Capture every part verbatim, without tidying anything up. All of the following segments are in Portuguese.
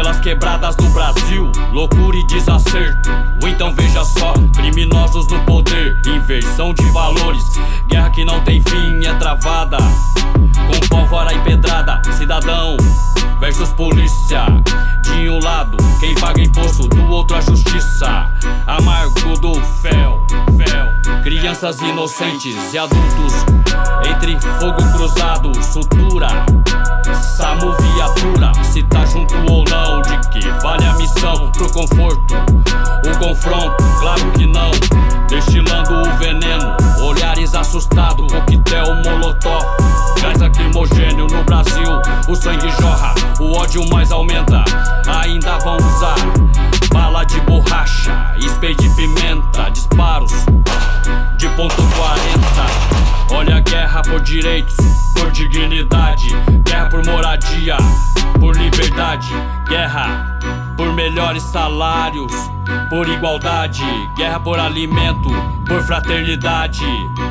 Pelas quebradas do Brasil, loucura e desacerto. Ou então veja só, criminosos no poder, inversão de valores. Guerra que não tem fim é travada com pólvora e pedrada. Cidadão versus polícia, de um lado quem paga imposto, do outro a justiça. Amargo do fel, fel. Crianças inocentes e adultos entre fogo cruzado, sutura, SAMU viatura. Se tá junto ou não, de que vale a missão? Pro conforto, o confronto, claro que não. Destilando o veneno, olhares assustados, coquetel molotov, gás lacrimogênio. No Brasil o sangue jorra, o ódio mais aumenta. Ainda vão usar bala de borracha, spray de pimenta, disparos de ponto quarenta. Olha a guerra por direitos, por dignidade. Guerra por moradia, por liberdade. Guerra por melhores salários, por igualdade. Guerra por alimento, por fraternidade.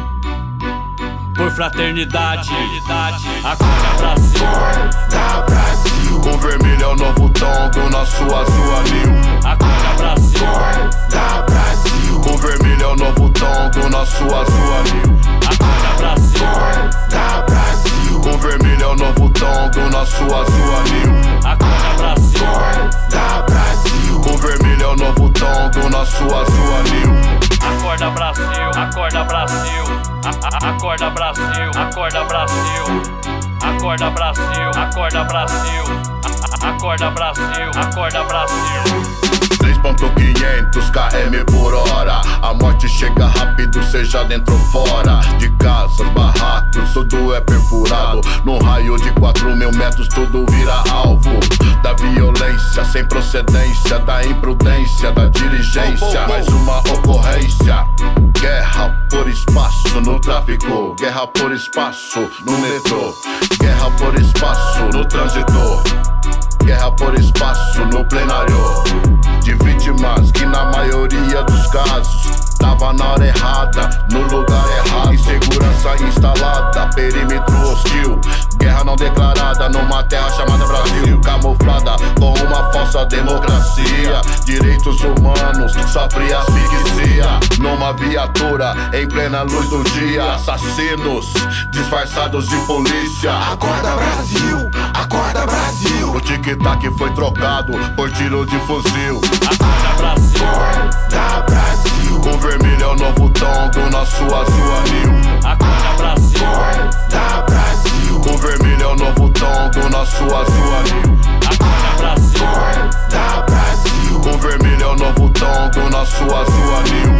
Por fraternidade. Acorda Brasil, Acorda Brasil. O vermelho é o novo tom do nosso azul anil. Acorda Brasil, Acorda Brasil. O vermelho é o novo tom do nosso azul anil. acorda Brasil, Acorda Brasil. O vermelho é o novo tom do nosso azul anil. acorda Brasil, Acorda Brasil. O vermelho é o novo tom do nosso azul anil. acorda Brasil, acorda Brasil, A- a- acorda Brasil, acorda Brasil, acorda Brasil, acorda Brasil, A- a- acorda Brasil, acorda Brasil. três ponto quinhentos quilômetros por hora. A morte chega rápido, seja dentro ou fora. De casas, barracos, tudo é perfurado. Num raio de quatro mil metros tudo vira alvo da violência sem procedência, da imprudência, da diligência. Mais uma ocorrência. Guerra por espaço no tráfico. Guerra por espaço no metrô. Guerra por espaço no trânsito. Guerra por espaço no plenário. De vítimas que na maioria dos casos tava na hora errada, no lugar errado. Insegurança instalada, perímetro hostil. Guerra não declarada numa terra chamada Brasil. Camuflada com uma falsa democracia. Direitos humanos sofrem asfixia. Numa viatura em plena luz do dia. Assassinos disfarçados de polícia. Acorda Brasil, acorda Brasil. O tic-tac foi trocado por tiro de fuzil. Acorda Brasil, Acorda Brasil. O vermelho é o novo tom do nosso azul anil. acorda Brasil, Acorda Brasil. O vermelho é o novo tom do nosso azul anil. acorda Brasil, Acorda Brasil. O vermelho é o novo tom do nosso azul anil.